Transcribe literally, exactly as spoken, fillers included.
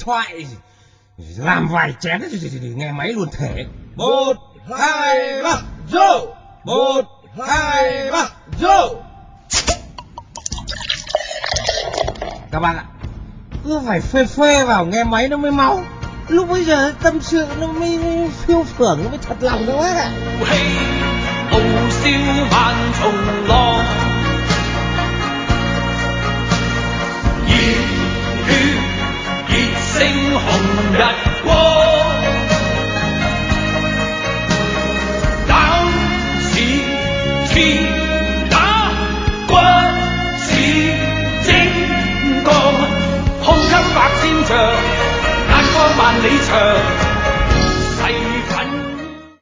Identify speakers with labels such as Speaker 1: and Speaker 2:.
Speaker 1: thoại, làm vài chén nghe máy luôn thể.
Speaker 2: Một, hai, ba, dô! Một, hai, ba, dô!
Speaker 1: Các bạn ạ, cứ phải phê phê vào nghe máy nó mới máu. Lúc bây giờ tâm sự nó mới phiêu phưởng, nó mới thật lòng các bác ạ.